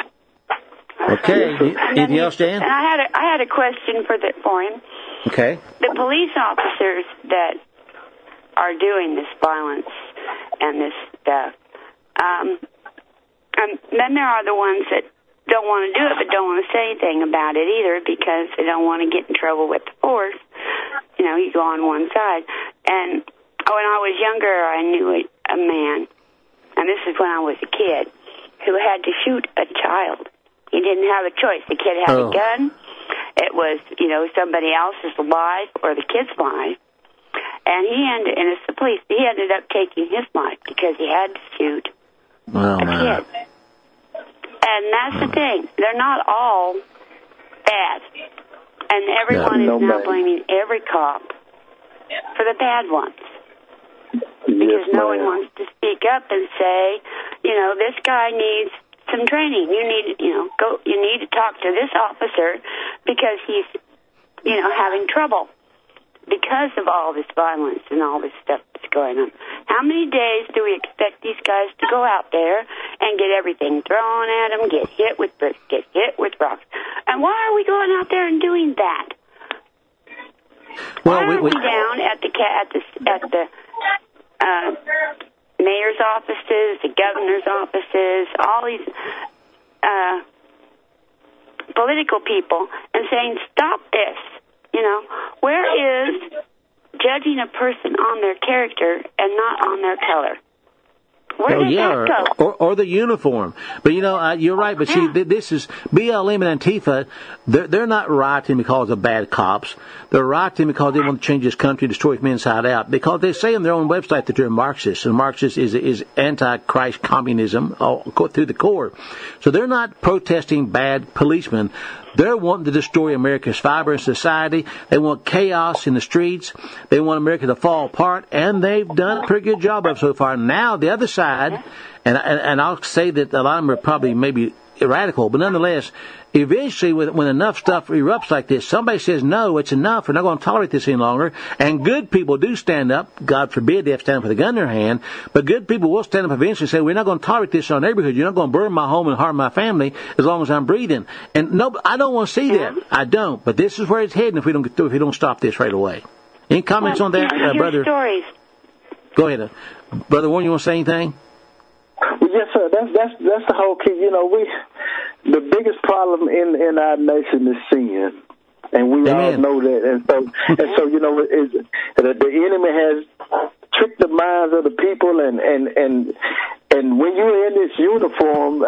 Okay. Anything else, Dan? And I had a question for him. Okay. The police officers that are doing this violence and this stuff, and then there are the ones that don't want to do it but don't want to say anything about it either because they don't want to get in trouble with the force. You go on one side. And when I was younger, I knew a man, and this is when I was a kid, who had to shoot a child. He didn't have a choice. The kid had a gun. It was, somebody else's life or the kid's life. And and it's the police, he ended up taking his life because he had to shoot a kid. And that's the thing. They're not all bad. And everyone is now blaming every cop for the bad ones. Because no one wants to speak up and say, this guy needs some training. You need, you need to talk to this officer because he's, having trouble because of all this violence and all this stuff that's going on. How many days do we expect these guys to go out there and get everything thrown at them, get hit with bricks, get hit with rocks? And why are we going out there and doing that? Well, why aren't we down at the mayor's offices, the governor's offices, all these political people, and saying, stop this? Where is judging a person on their character and not on their color? Where does that go? Or the uniform. But, you're right. But see, this is BLM and Antifa. They're not rioting because of bad cops. They're rioting because they want to change this country, destroy it from inside out. Because they say on their own website that they're Marxists. And Marxist is anti-Christ communism through the core. So they're not protesting bad policemen. They're wanting to destroy America's vibrant society. They want chaos in the streets. They want America to fall apart, and they've done a pretty good job of it so far. Now, the other side, and I'll say that a lot of them are probably maybe radical, but nonetheless, eventually, when enough stuff erupts like this, somebody says, no, it's enough, we're not going to tolerate this any longer, and good people do stand up. God forbid they have to stand up with a gun in their hand, but good people will stand up eventually and say, we're not going to tolerate this in our neighborhood. You're not going to burn my home and harm my family as long as I'm breathing. And no, I don't want to see that. I don't. But this is where it's heading if we don't stop this right away. Any comments on that, brother? Stories. Go ahead, Brother Warren. You want to say anything? Well, yes, sir. That's the whole key. The biggest problem in our nation is sin, and we all know that. And so the enemy has tricked the minds of the people, and when you're in this uniform,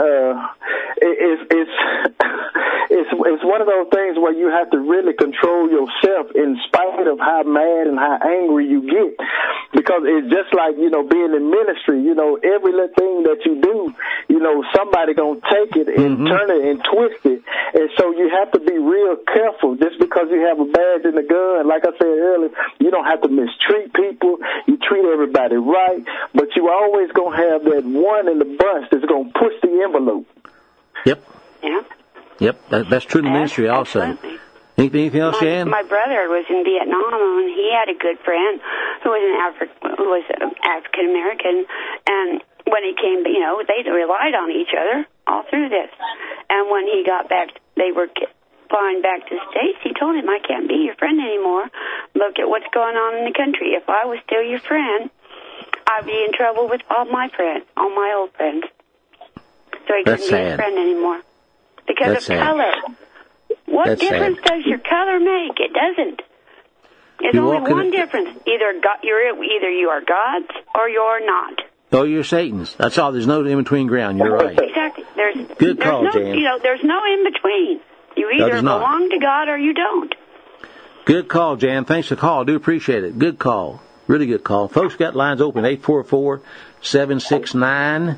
it's one of those things where you have to really control yourself in spite of how mad and how angry you get, because it's just like being in ministry. Every little thing that you do, somebody gonna take it and turn it and twist it, and so you have to be real careful. Just because you have a badge and a gun, like I said earlier, you don't have to mistreat people. You treat everybody right, but you always gonna have that one in the bunch that's gonna push the envelope. Yep. Yeah. Yep. That's true in the ministry also. Absolutely. Anything else, Jan? My brother was in Vietnam, and he had a good friend who was African American, and when he came, they relied on each other all through this. And when he got back, they were flying back to the States. He told him, "I can't be your friend anymore. Look at what's going on in the country. If I was still your friend, I'd be in trouble with all my old friends." So he couldn't be his friend anymore because of color. What difference does your color make? It doesn't. There's only one difference. Either you are God's or you're not. Oh, you're Satan's. That's all. There's no in between ground. You're right. Exactly. Good call, Jan. There's no in between. You either belong to God or you don't. Good call, Jan. Thanks for the call. I do appreciate it. Good call. Really good call. Folks got lines open. 844-769-2944.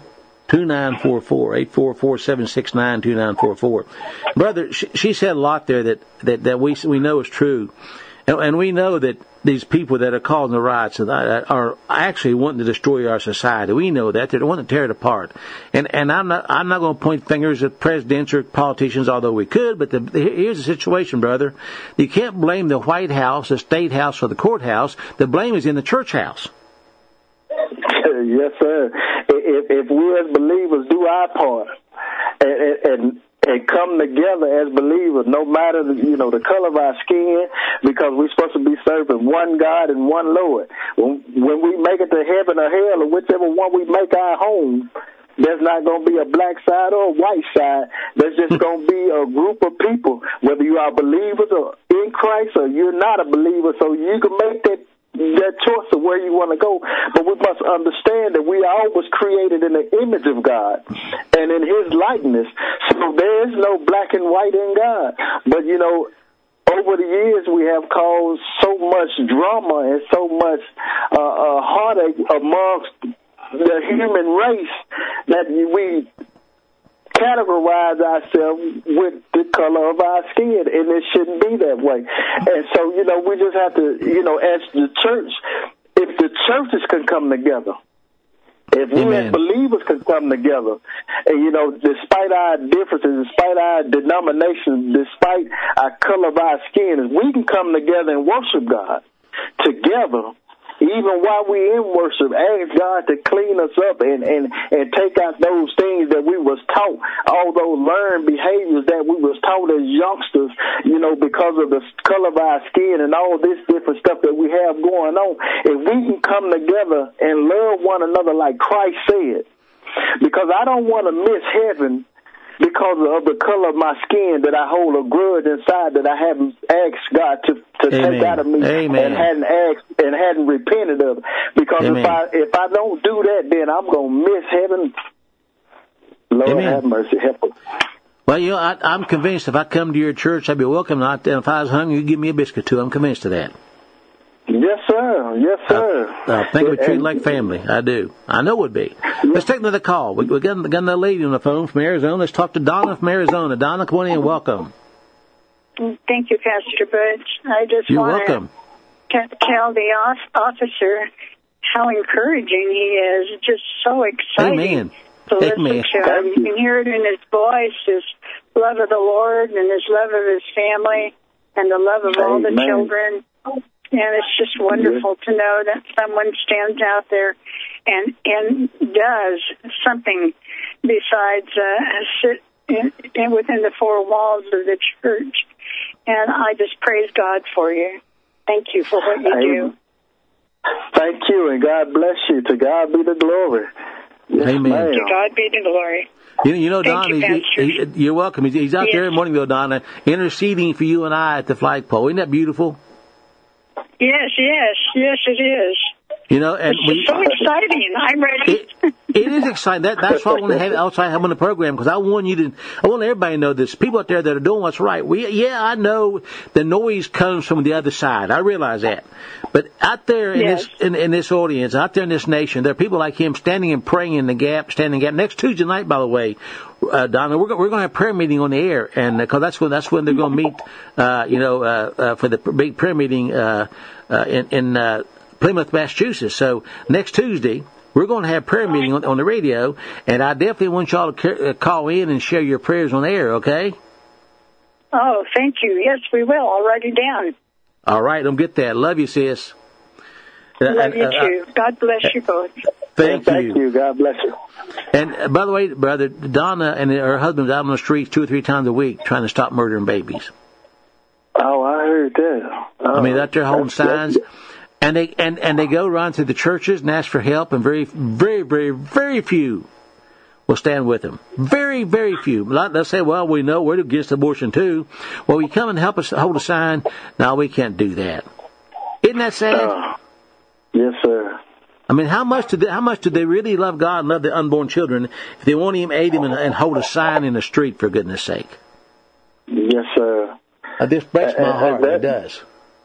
844-769-2944. Brother, she said a lot there that we know is true. And we know that these people that are causing the riots are actually wanting to destroy our society. We know that. They want to tear it apart. And I'm not going to point fingers at presidents or politicians, although we could, but here's the situation, brother. You can't blame the White House, the State House, or the courthouse. The blame is in the church house. Yes, sir. If we as believers do our part and come together as believers, no matter the color of our skin, because we're supposed to be serving one God and one Lord. When we make it to heaven or hell, or whichever one we make our home, there's not going to be a black side or a white side. There's just going to be a group of people, whether you are believers or in Christ or you're not a believer, so you can make that choice of where you want to go. But we must understand that we all was created in the image of God and in His likeness. So there is no black and white in God. But, over the years we have caused so much drama and so much heartache amongst the human race that we categorize ourselves with the color of our skin, and it shouldn't be that way. And so, we just have to, as the church, if the churches can come together, if we as believers can come together, and, despite our differences, despite our denominations, despite our color of our skin, if we can come together and worship God together, even while we in worship, ask God to clean us up and take out those things that we was taught, all those learned behaviors that we was taught as youngsters, because of the color of our skin and all this different stuff that we have going on. If we can come together and love one another like Christ said, because I don't want to miss heaven because of the color of my skin, that I hold a grudge inside that I haven't asked God to take out of me and hadn't asked and hadn't repented of it. Because if I don't do that, then I'm gonna miss heaven. Lord have mercy, help us. Well, I'm convinced if I come to your church, I'd be welcome. And if I was hungry, you'd give me a biscuit too. I'm convinced of that. Yes, sir. Yes, sir. I think we treat like family. I do. I know it would be. Let's take another call. We got another lady on the phone from Arizona. Let's talk to Donna from Arizona. Donna, come on in and welcome. Thank you, Pastor Butch. I just want to tell the officer how encouraging he is. Just so exciting. Amen. to listen to him. You can hear it in his voice, his love of the Lord and his love of his family and the love of all the children. And it's just wonderful to know that someone stands out there and does something besides sit within the four walls of the church. And I just praise God for you. Thank you for what you do. Thank you, and God bless you. To God be the glory. Yes, Amen. ma'am. To God be the glory. You know, Donna, you're welcome. He's out there every morning, though, Donna, interceding for you and I at the flagpole. Isn't that beautiful? Yes, it is. You know, and it's so exciting. I'm ready. It is exciting. That's why I want to have it outside on the program, because I want everybody to know this. People out there that are doing what's right. I know the noise comes from the other side. I realize that. But out there in this audience, out there in this nation, there are people like him standing and praying in the gap, Next Tuesday night, by the way, Donna, we're going to have a prayer meeting on the air, and because that's when they're going to meet, for the big prayer meeting in Plymouth, Massachusetts. So next Tuesday, we're going to have a prayer meeting on the radio, and I definitely want y'all to call in and share your prayers on the air, okay? Oh, thank you. Yes, we will. I'll write it down. All right, don't get that. Love you, sis. Love you, too. God bless you both. Thank you. God bless you. And by the way, brother, Donna and her husband's out on the streets 2 or 3 times a week trying to stop murdering babies. Oh, I heard that. I mean, out there holding signs. And they go around to the churches and ask for help, and very, very, very, very few will stand with them. Very, very few. They'll say, well, we know we're against abortion too. Well, you come and help us hold a sign. No, we can't do that. Isn't that sad? Yes, sir. I mean, how much do they really love God and love their unborn children if they won't even aid them and hold a sign in the street, for goodness sake? Yes, sir. This breaks my heart. It does.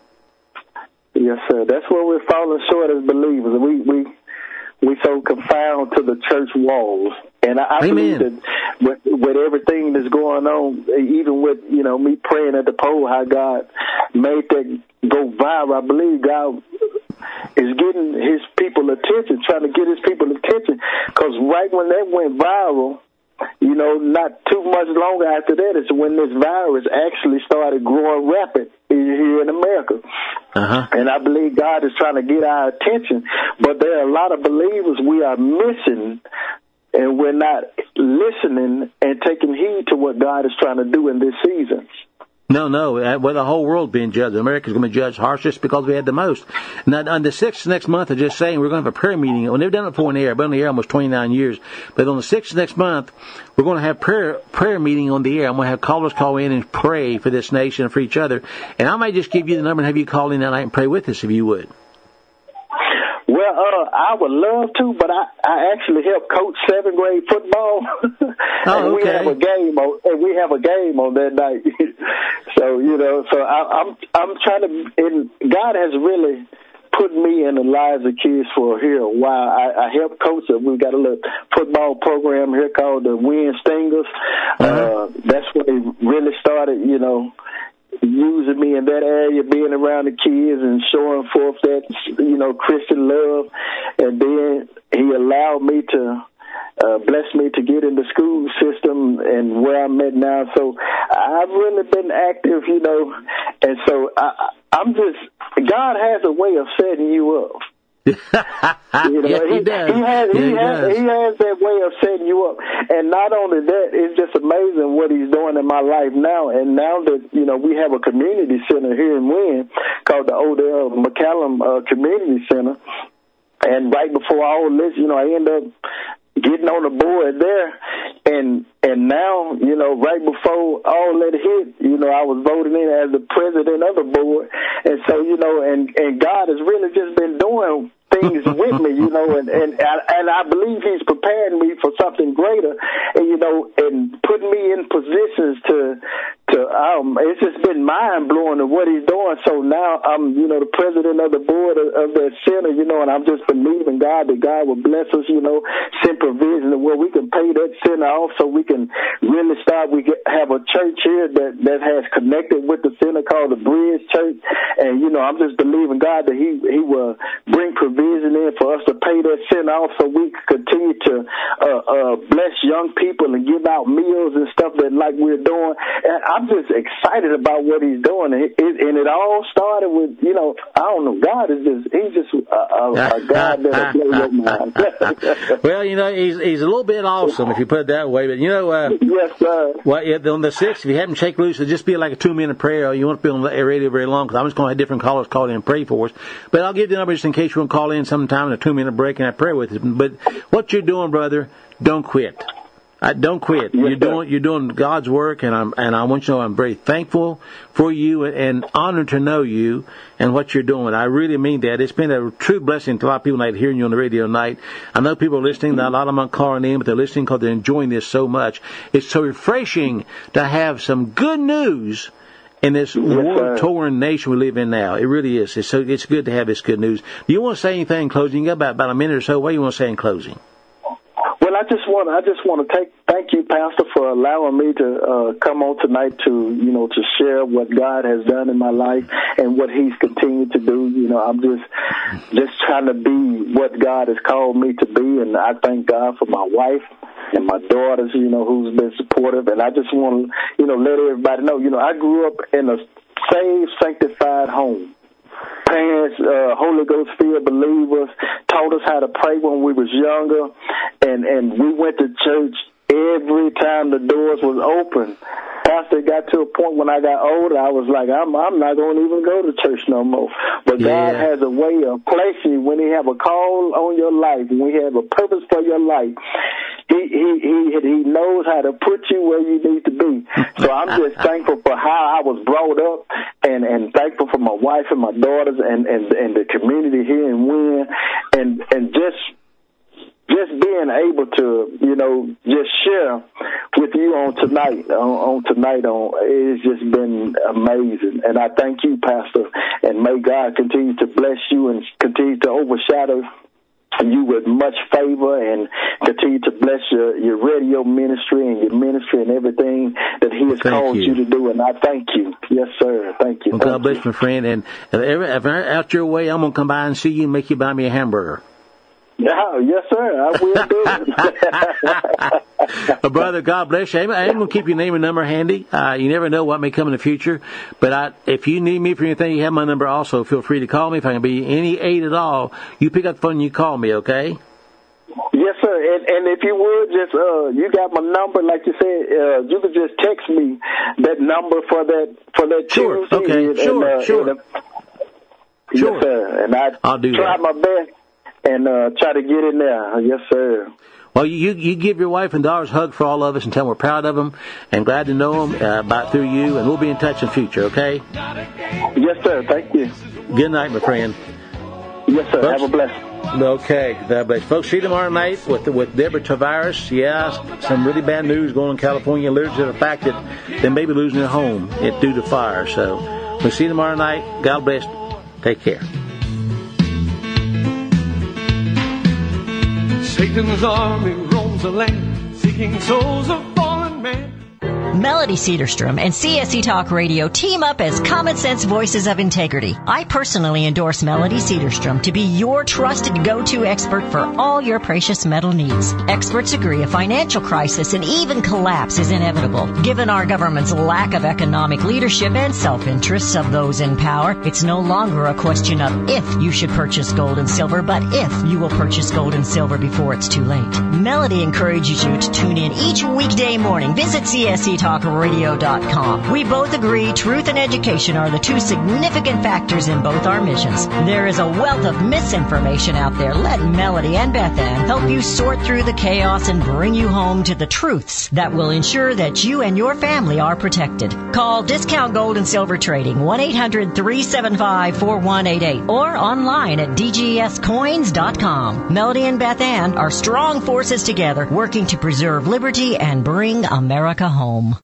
Yes, sir. That's where we're falling short as believers. We so confined to the church walls. And I believe that with everything that's going on, even with, me praying at the poll, how God made that go viral, I believe God is getting his people attention, trying to get his people attention. Because right when that went viral, not too much longer after that is when this virus actually started growing rapid here in America. And I believe God is trying to get our attention, but there are a lot of believers we are missing, and we're not listening and taking heed to what God is trying to do in this season. No. Well, the whole world being judged. America's going to be judged harshest because we had the most. Now, on the 6th next month, they're just saying we're going to have a prayer meeting. Well, they've done it before on the air. I've been on the air almost 29 years. But on the 6th next month, we're going to have prayer meeting on the air. I'm going to have callers call in and pray for this nation and for each other. And I might just give you the number and have you call in that night and pray with us if you would. Well, I would love to, but I actually help coach 7th grade football. And we have a game on that night. So I'm trying to, and God has really put me in the lives of kids for here a while. I help coach them. We've got a little football program here called the Wind Stingers. That's when they really started, using me in that area, being around the kids and showing forth that, Christian love. And then he allowed me to, bless me to get in the school system and where I'm at now. So I've really been active, and so God has a way of setting you up. He does. He has that way of setting you up. And not only that, it's just amazing what he's doing in my life now. And now that, we have a community center here in Wynn called the Odell McCallum Community Center. And right before all this, I end up getting on the board there. And now, right before all that hit, I was voted in as the president of the board. And so, and God has really just been doing things with me, and I believe he's preparing me for something greater, and putting me in positions to it's just been mind blowing of what he's doing. So now I'm, the president of the board of that center, and I'm just believing God that God will bless us, send provision where we can pay that center off so we can really start. Have a church here that has connected with the center called the Bridge Church, and I'm just believing God that he will bring provision in for us to pay that sin off so we can continue to bless young people and give out meals and stuff that like we're doing. And I'm just excited about what he's doing. And it all started with, you know, I don't know, God is just, he's just a God that'll blow your mind. Well, you know, he's a little bit awesome, if you put it that way. But, you know, yes, sir. Well, on the 6th, if you haven't shake loose, it'll just be like a 2-minute prayer. You won't be on the radio very long, because I'm just going to have different callers call in and pray for us. But I'll give you the number just in case you want to call in sometime in a 2-minute break and I pray with you. But what you're doing, brother, don't quit. Don't quit. Yes, you're doing God's work, and I want you to know I'm very thankful for you and honored to know you and what you're doing. I really mean that. It's been a true blessing to a lot of people tonight hearing you on the radio tonight. I know people are listening. A lot of them aren't calling in, but they're listening because they're enjoying this so much. It's so refreshing to have some good news in this war-torn nation we live in now. It really is. It's good to have this good news. Do you want to say anything in closing? You got about a minute or so. What do you want to say in closing? Well, I just want to thank you, Pastor, for allowing me to come on tonight to share what God has done in my life and what He's continued to do. You know, I'm just trying to be what God has called me to be, and I thank God for my wife and my daughters, you know, who's been supportive. And I just want to, let everybody know, I grew up in a saved, sanctified home. Parents, Holy Ghost filled believers, taught us how to pray when we was younger, and we went to church every time the doors was open. Pastor, it got to a point when I got older, I was like, I'm not going to even go to church no more. But God has a way of placing you when He have a call on your life, when He have a purpose for your life. He knows how to put you where you need to be. So I'm just thankful for how I was brought up, and thankful for my wife and my daughters and the community here in Wynn, and just being able to, just share with you on tonight, it's just been amazing. And I thank you, Pastor, and may God continue to bless you and continue to overshadow you with much favor, and continue to bless your radio ministry and your ministry and everything that He has called you to do. And I thank you. Yes, sir. Thank you. Well, God bless my friend. And if I'm out your way, I'm going to come by and see you and make you buy me a hamburger. Oh, yes, sir. I will do it. Brother, God bless you. I ain't going to keep your name and number handy. You never know what may come in the future. But if you need me for anything, you have my number also. Feel free to call me. If I can be any aid at all, you pick up the phone and you call me, okay? Yes, sir. And if you would, just you got my number, like you said, you could just text me that number for that Sure. Tuesday. Okay. Sure. Yes, sir. And I'll do try that. my best and try to get in there. Yes, sir. Well, you give your wife and daughters a hug for all of us and tell them we're proud of them and glad to know them through you, and we'll be in touch in the future, okay? Yes, sir. Thank you. Good night, my friend. Yes, sir. Folks, have a blessing. Okay. God bless. Folks, see you tomorrow night with Deborah Tavares. Yeah, some really bad news going on in California, alluding to the fact that they may be losing their home due to fire. So we'll see you tomorrow night. God bless. Take care. Satan's army roams the land, seeking souls of fallen men. Melody Cedarstrom and CSC Talk Radio team up as Common Sense Voices of Integrity. I personally endorse Melody Cedarstrom to be your trusted go-to expert for all your precious metal needs. Experts agree a financial crisis and even collapse is inevitable. Given our government's lack of economic leadership and self-interests of those in power, it's no longer a question of if you should purchase gold and silver, but if you will purchase gold and silver before it's too late. Melody encourages you to tune in each weekday morning. Visit CSCTalkradio.com. We both agree truth and education are the two significant factors in both our missions. There is a wealth of misinformation out there. Let Melody and Beth Ann help you sort through the chaos and bring you home to the truths that will ensure that you and your family are protected. Call Discount Gold and Silver Trading 1-800-375-4188 or online at dgscoins.com. Melody and Beth Ann are strong forces together working to preserve liberty and bring America home.